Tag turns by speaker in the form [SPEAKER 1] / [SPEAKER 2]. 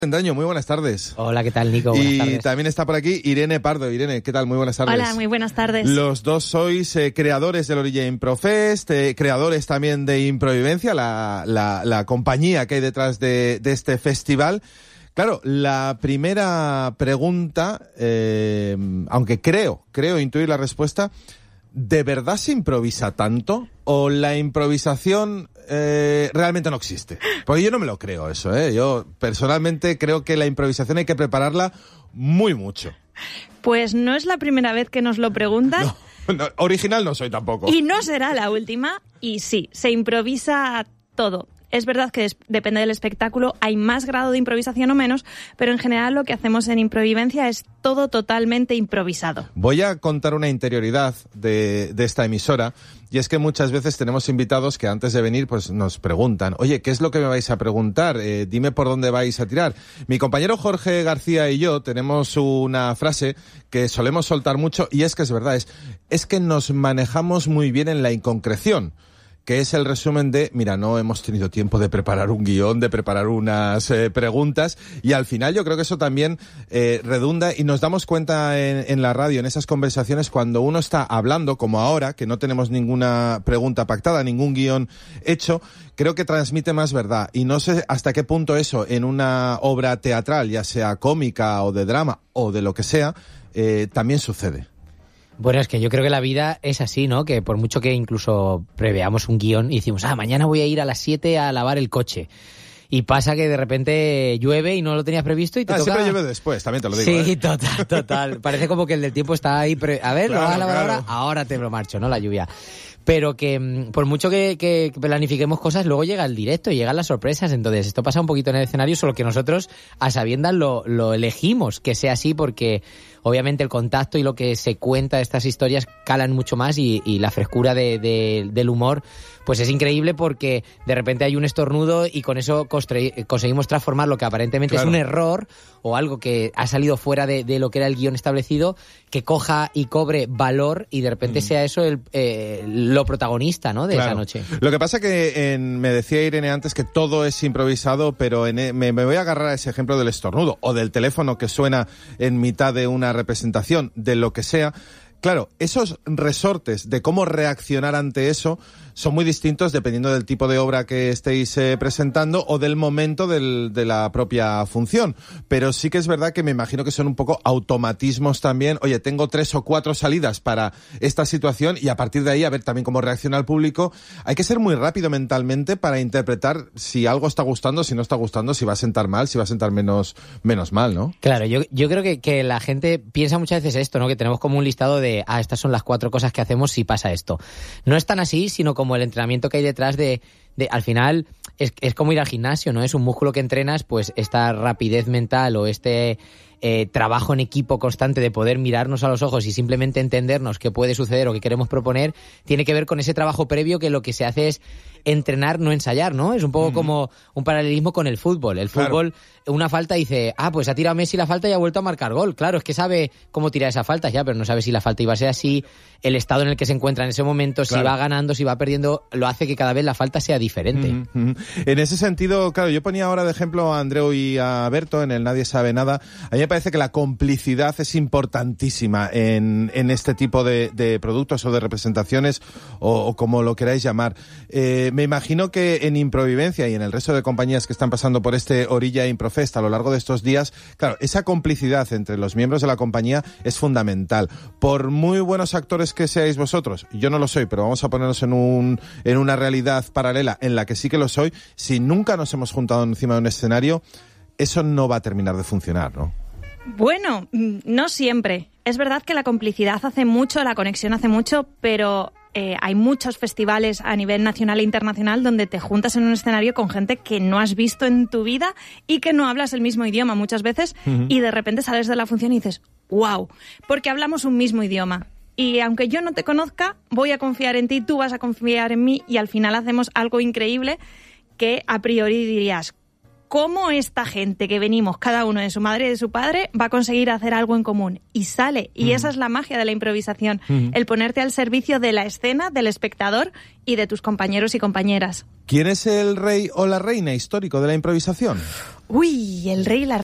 [SPEAKER 1] Daño, muy buenas tardes.
[SPEAKER 2] Hola, ¿qué tal, Nico? Buenas tardes.
[SPEAKER 1] Y también está por aquí Irene Pardo. Irene, ¿qué tal? Muy buenas tardes.
[SPEAKER 3] Hola, muy buenas tardes.
[SPEAKER 1] Los dos sois creadores del Orilla Improfest, creadores también de Improvivencia, la compañía que hay detrás de este festival. Claro, la primera pregunta, aunque creo intuir la respuesta, ¿de verdad se improvisa tanto? ¿O la improvisación realmente no existe? Porque yo no me lo creo eso, ¿eh? Yo personalmente creo que la improvisación hay que prepararla muy mucho.
[SPEAKER 3] Pues no es la primera vez que nos lo preguntan.
[SPEAKER 1] No, original no soy tampoco.
[SPEAKER 3] Y no será la última. Y sí, se improvisa todo. Es verdad que depende del espectáculo, hay más grado de improvisación o menos, pero en general lo que hacemos en Improvivencia es todo totalmente improvisado. Voy
[SPEAKER 1] a contar una interioridad de esta emisora, y es que muchas veces tenemos invitados que antes de venir pues nos preguntan, oye, ¿qué es lo que me vais a preguntar? Dime por dónde vais a tirar. Mi compañero Jorge García y yo tenemos una frase que solemos soltar mucho, y es que es verdad, es que nos manejamos muy bien en la inconcreción, que es el resumen de, mira, no hemos tenido tiempo de preparar un guión, de preparar unas preguntas, y al final yo creo que eso también redunda, y nos damos cuenta en la radio, en esas conversaciones, cuando uno está hablando, como ahora, que no tenemos ninguna pregunta pactada, ningún guión hecho, creo que transmite más verdad, y no sé hasta qué punto eso, en una obra teatral, ya sea cómica o de drama, o de lo que sea, también sucede.
[SPEAKER 2] Bueno, es que yo creo que la vida es así, ¿no? Que por mucho que incluso preveamos un guión y decimos, mañana voy a ir a las 7 a lavar el coche. Y pasa que de repente llueve y no lo tenías previsto y te toca...
[SPEAKER 1] Siempre llueve después, también te lo digo.
[SPEAKER 2] Sí, total. Parece como que el del tiempo está ahí... A ver, claro, ¿lo vas a lavar ahora te lo marcho, ¿no? La lluvia. Pero que por mucho que planifiquemos cosas, luego llega el directo y llegan las sorpresas. Entonces, esto pasa un poquito en el escenario, solo que nosotros, a sabiendas, lo elegimos que sea así, porque obviamente el contacto y lo que se cuenta de estas historias calan mucho más, y la frescura del humor pues es increíble, porque de repente hay un estornudo y con eso conseguimos transformar lo que aparentemente es un error o algo que ha salido fuera de lo que era el guión establecido, que coja y cobre valor, y de repente sea eso lo protagonista, ¿no? De esa noche.
[SPEAKER 1] Lo que pasa que me decía Irene antes que todo es improvisado, pero me voy a agarrar a ese ejemplo del estornudo o del teléfono que suena en mitad de una representación, de lo que sea. Claro, esos resortes de cómo reaccionar ante eso son muy distintos dependiendo del tipo de obra que estéis presentando o del momento de la propia función. Pero sí que es verdad que me imagino que son un poco automatismos también. Oye, tengo 3 o 4 salidas para esta situación, y a partir de ahí a ver también cómo reacciona el público. Hay que ser muy rápido mentalmente para interpretar si algo está gustando, si no está gustando, si va a sentar mal, si va a sentar menos mal, ¿no?
[SPEAKER 2] Claro, yo creo que la gente piensa muchas veces esto, ¿no? Que tenemos como un listado de, estas son las 4 cosas que hacemos si pasa esto. No es tan así, sino como el entrenamiento que hay detrás de al final es como ir al gimnasio, ¿no? Es un músculo que entrenas, pues esta rapidez mental o este trabajo en equipo constante de poder mirarnos a los ojos y simplemente entendernos qué puede suceder o qué queremos proponer, tiene que ver con ese trabajo previo, que lo que se hace es entrenar, no ensayar, ¿no? Es un poco como un paralelismo con el fútbol. El fútbol, una falta, dice, pues ha tirado Messi la falta y ha vuelto a marcar gol. Claro, es que sabe cómo tirar esa falta ya, pero no sabe si la falta iba a ser así, el estado en el que se encuentra en ese momento, si va ganando, si va perdiendo, lo hace que cada vez la falta sea diferente.
[SPEAKER 1] En ese sentido, claro, yo ponía ahora de ejemplo a Andreu y a Berto en el Nadie Sabe Nada. A mí me parece que la complicidad es importantísima en este tipo de productos o de representaciones, o como lo queráis llamar. Me imagino que en Improvivencia y en el resto de compañías que están pasando por este Orilla Improfest a lo largo de estos días, claro, esa complicidad entre los miembros de la compañía es fundamental. Por muy buenos actores que seáis vosotros, yo no lo soy, pero vamos a ponernos en una realidad paralela en la que sí que lo soy, si nunca nos hemos juntado encima de un escenario, eso no va a terminar de funcionar, ¿no?
[SPEAKER 3] Bueno, no siempre. Es verdad que la complicidad hace mucho, la conexión hace mucho, pero hay muchos festivales a nivel nacional e internacional donde te juntas en un escenario con gente que no has visto en tu vida y que no hablas el mismo idioma muchas veces, y de repente sales de la función y dices, wow, porque hablamos un mismo idioma. Y aunque yo no te conozca, voy a confiar en ti, tú vas a confiar en mí, y al final hacemos algo increíble que a priori dirías, cómo esta gente que venimos, cada uno de su madre y de su padre, va a conseguir hacer algo en común. Y sale. Y esa es la magia de la improvisación. El ponerte al servicio de la escena, del espectador y de tus compañeros y compañeras.
[SPEAKER 1] ¿Quién es el rey o la reina histórico de la improvisación?
[SPEAKER 3] Uy, el rey y la